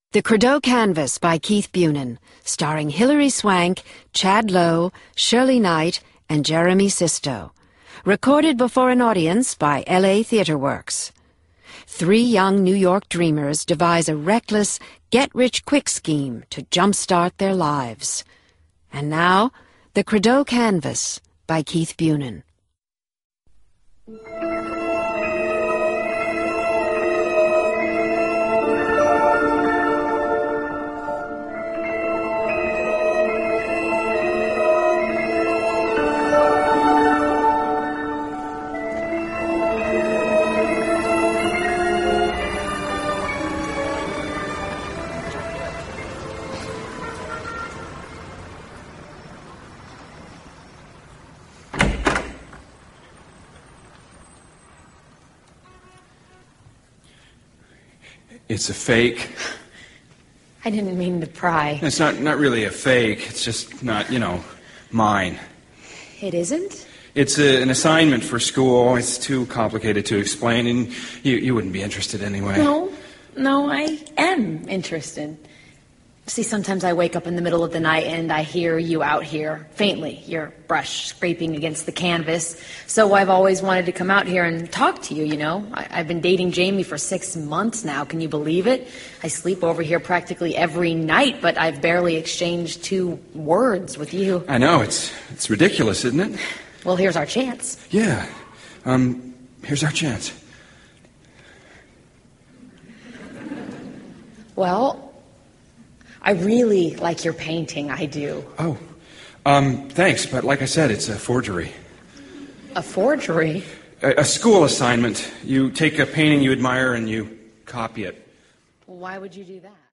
The Credo Canvas by Keith Bunin, starring Hilary Swank, Chad Lowe, Shirley Knight, and Jeremy Sisto. Recorded before an audience by L.A. Theatre Works. Three young New York dreamers devise a reckless, get-rich-quick scheme to jumpstart their lives. And now, The Credo Canvas by Keith Bunin. It's a fake. I didn't mean to pry. It's not really a fake. It's just not, mine. It isn't? It's an assignment for school. It's too complicated to explain, and you wouldn't be interested anyway. No, I am interested. See, sometimes I wake up in the middle of the night and I hear you out here, faintly, your brush scraping against the canvas. So I've always wanted to come out here and talk to you, I've been dating Jamie for 6 months now. Can you believe it? I sleep over here practically every night, but I've barely exchanged 2 words with you. I know. It's ridiculous, isn't it? Well, here's our chance. Yeah. Here's our chance. Well, I really like your painting, I do. Oh, thanks, but like I said, it's a forgery. A forgery? A school assignment. You take a painting you admire and you copy it. Why would you do that?